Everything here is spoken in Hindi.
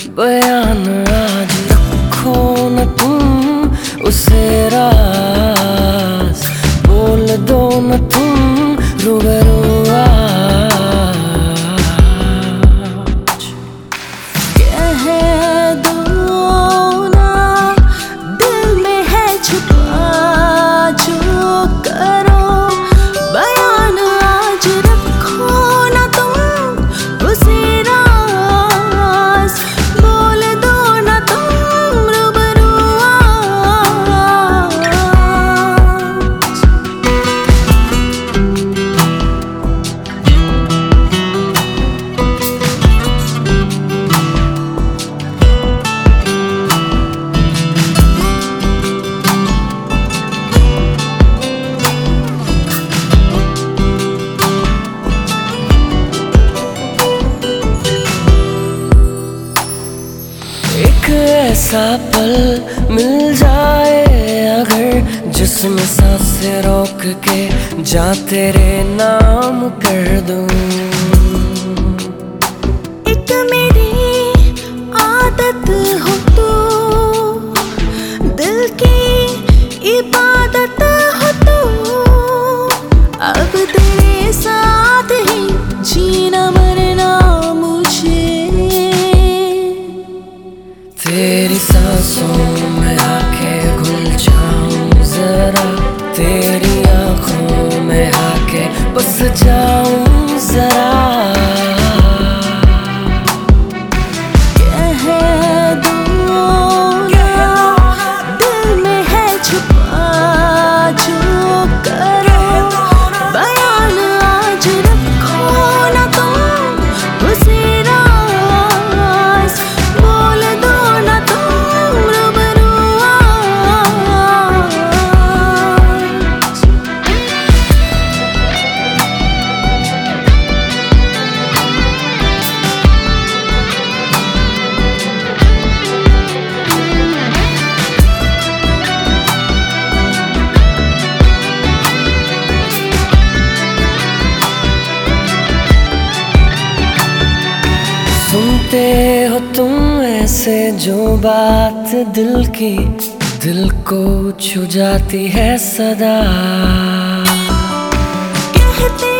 बयान आज रखो न तुम उसे राज, बोल दो न तुम रूबरू आज। कह दो ना दिल में है छुपा जो करो, बयान आज रखो ना तुम उसे राज, बोल दो ना तुम रूबरू आज। एक ऐसा पल मिल जाए अगर, जिसमें सांसें रोक के जा तेरे नाम कर दूं। एक मेरी आदत हो तो दिल की इबादत हो तो, अब तेरे साथ ही जीना मरना मुझे। तेरी सांसों में आके घुल जाऊं जरा, तेरी आंखों में आके बस जाऊं जरा। कह दो ना दिल में है छुपा जो करो, बयान आज रखो ना तुम उसे राज, बोल दो ना तुम रूबरू आज। सुनते हो तुम ऐसे जो बात दिल की, दिल को छू जाती है सदा। कहते